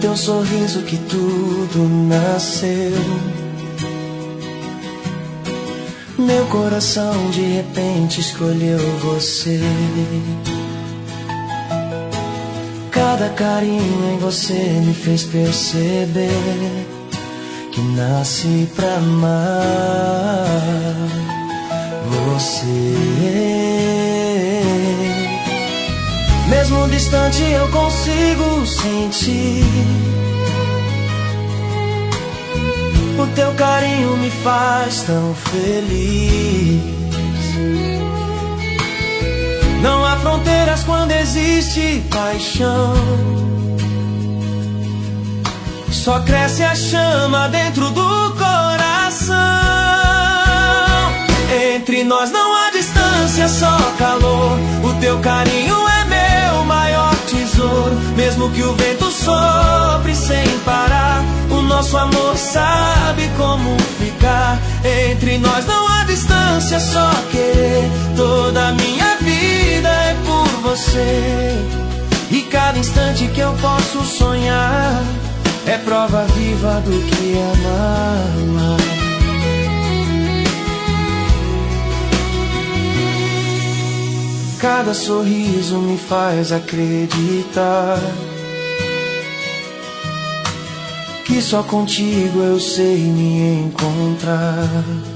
teu sorriso que tudo nasceu. Meu coração de repente escolheu você. Cada carinho em você me fez perceber que nasci pra amar você. Mesmo distante eu consigo sentir o teu carinho me faz tão feliz. Não há fronteiras quando existe paixão. Só cresce a chama dentro do coração. Entre nós não há distância, só calor. O teu carinho é meu maior tesouro. Mesmo que o vento sopre sem parar, o nosso amor sabe como ficar. Entre nós não há distância, só querer. Toda a minha vida é por você. E cada instante que eu posso sonhar é prova viva do que é amar. Cada sorriso me faz acreditar que só contigo eu sei me encontrar.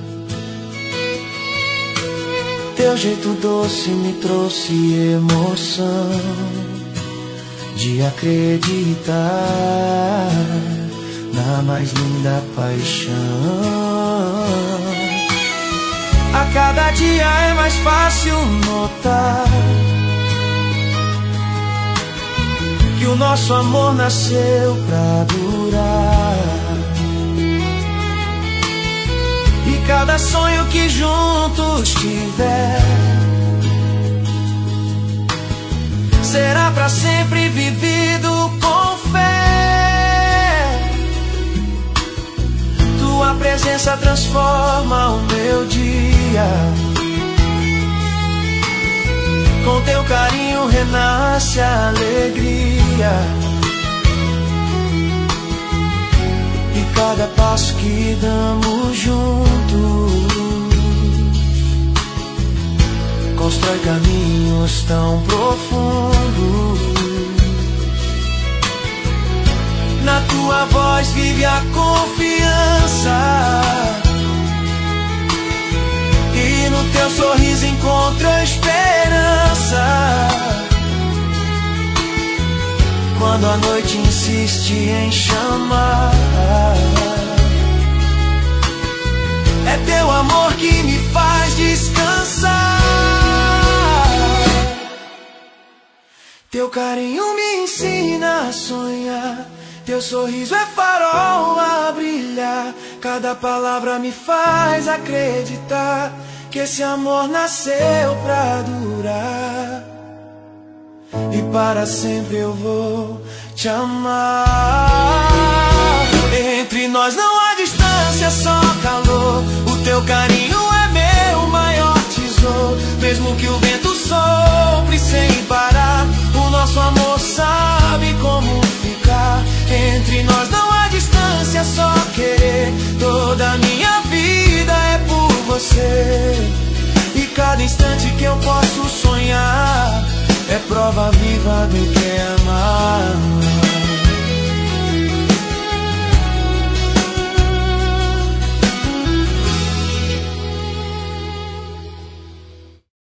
Teu jeito doce me trouxe emoção de acreditar na mais linda paixão. A cada dia é mais fácil notar que o nosso amor nasceu pra durar. E cada sonho que juntos tiver será pra sempre vivido com fé. Tua presença transforma o meu dia. Com teu carinho renasce a alegria. E cada passo que damos juntos constrói caminhos tão profundos. Na tua voz vive a confiança. E no teu sorriso encontro a esperança. Quando a noite insiste em chamar, é teu amor que me faz descansar. Teu carinho me ensina a sonhar. Teu sorriso é farol a brilhar. Cada palavra me faz acreditar que esse amor nasceu pra durar. E para sempre eu vou te amar. Entre nós não há distância, só calor. O teu carinho é meu maior tesouro. Mesmo que o vento sopre sem parar, o nosso amor sabe como ficar. Entre nós não há distância, só querer. Toda a minha vida é por você. E cada instante que eu posso sonhar é prova viva do que é